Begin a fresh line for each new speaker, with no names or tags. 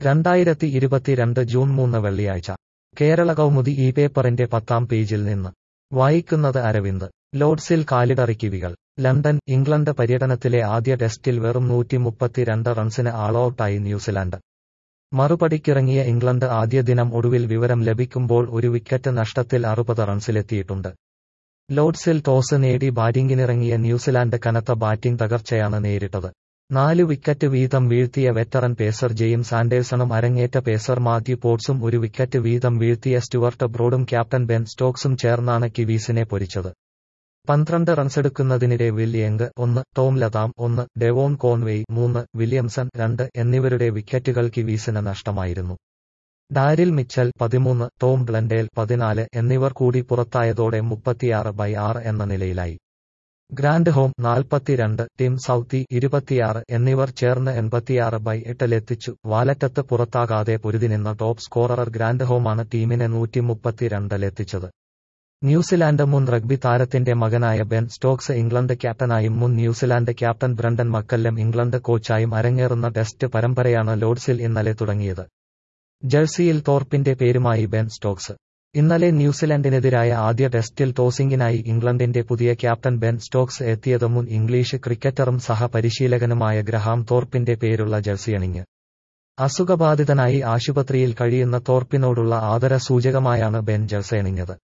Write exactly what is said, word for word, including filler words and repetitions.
രണ്ടായിരത്തി ഇരുപത്തിരണ്ട് ജൂൺ മൂന്ന് വെള്ളിയാഴ്ച കേരള കൗമുദി ഈ പേപ്പറിന്റെ പത്താം പേജിൽ നിന്ന് വായിക്കുന്നത് അരവിന്ദ്. ലോർഡ്സിൽ കാലിടറിക്കിവികൾ. ലണ്ടൻ. ഇംഗ്ലണ്ട് പര്യടനത്തിലെ ആദ്യ ടെസ്റ്റിൽ വെറും നൂറ്റി മുപ്പത്തിരണ്ട് റൺസിന് ആളൗട്ടായി ന്യൂസിലാൻഡ്. മറുപടിക്കിറങ്ങിയ ഇംഗ്ലണ്ട് ആദ്യ ദിനം ഒടുവിൽ വിവരം ലഭിക്കുമ്പോൾ ഒരു വിക്കറ്റ് നഷ്ടത്തിൽ അറുപത് റൺസിലെത്തിയിട്ടുണ്ട്. ലോർഡ്സിൽ ടോസ് നേടി ബാറ്റിംഗിനിറങ്ങിയ ന്യൂസിലാൻഡ് കനത്ത ബാറ്റിംഗ് തകർച്ചയാണ് നേരിട്ടത്. നാല് വിക്കറ്റ് വീതം വീഴ്ത്തിയ വെറ്ററൻ പേസർ ജെയിംസ് ആൻഡേഴ്സണും അരങ്ങേറ്റ പേസർ മാത്യു പോട്സും ഒരു വിക്കറ്റ് വീതം വീഴ്ത്തിയ സ്റ്റുവർട്ട് ബ്രോഡും ക്യാപ്റ്റൻ ബെൻ സ്റ്റോക്സും ചേർന്നാണ് കിവീസിനെ പൊരിച്ചത്. പന്ത്രണ്ട് റൺസെടുക്കുന്നതിനിടെ വിൽ യങ് ഒന്ന്, ടോം ലതാം ഒന്ന്, ഡെവോൺ കോൺവേയ് മൂന്ന്, വില്യംസൺ രണ്ട് എന്നിവരുടെ വിക്കറ്റുകൾ കിവീസിന് നഷ്ടമായിരുന്നു. ഡാരിൽ മിച്ചൽ പതിമൂന്ന്, ടോം ബ്ലൻഡേൽ പതിനാല് എന്നിവർ കൂടി പുറത്തായതോടെ മുപ്പത്തിയാറ് ബൈ ആറ് എന്ന നിലയിലായി. ഗ്രാൻഡ് ഹോം നാൽപ്പത്തിരണ്ട്, ടിം സൗത്തി ഇരുപത്തിയാറ് എന്നിവർ ചേർന്ന് എൺപത്തിയാറ് ബൈ എട്ടിലെത്തിച്ചു. വാലറ്റത്ത് പുറത്താകാതെ പൊരുതിനിന്ന ടോപ്പ് സ്കോറർ ഗ്രാൻഡ് ഹോമാണ് ടീമിനെ നൂറ്റി മുപ്പത്തിരണ്ടിലെത്തിച്ചത്. ന്യൂസിലാൻഡ് മുൻ റഗ്ബി താരത്തിന്റെ മകനായ ബെൻ സ്റ്റോക്സ് ഇംഗ്ലണ്ട് ക്യാപ്റ്റനായും മുൻ New Zealand captain Brendon McCullum England കോച്ചായും അരങ്ങേറുന്ന ടെസ്റ്റ് പരമ്പരയാണ് ലോർഡ്സിൽ ഇന്നലെ തുടങ്ങിയത്. ജേഴ്സിയിൽ തോർപ്പിന്റെ പേരുമായി ബെൻ സ്റ്റോക്സ്. ഇന്നലെ ന്യൂസിലൻഡിനെതിരായ ആദ്യ ടെസ്റ്റിൽ ടോസിംഗിനായി ഇംഗ്ലണ്ടിന്റെ പുതിയ ക്യാപ്റ്റൻ ബെൻ സ്റ്റോക്സ് എത്തിയത് മുൻ ഇംഗ്ലീഷ് ക്രിക്കറ്ററും സഹപരിശീലകനുമായ ഗ്രഹാം തോർപ്പിന്റെ പേരുള്ള ജേഴ്സിയണിഞ്ഞ്. അസുഖബാധിതനായി ആശുപത്രിയിൽ കഴിയുന്ന തോർപ്പിനോടുള്ള ആദരസൂചകമായാണ് ബെൻ ജേഴ്സിയണിഞ്ഞത്.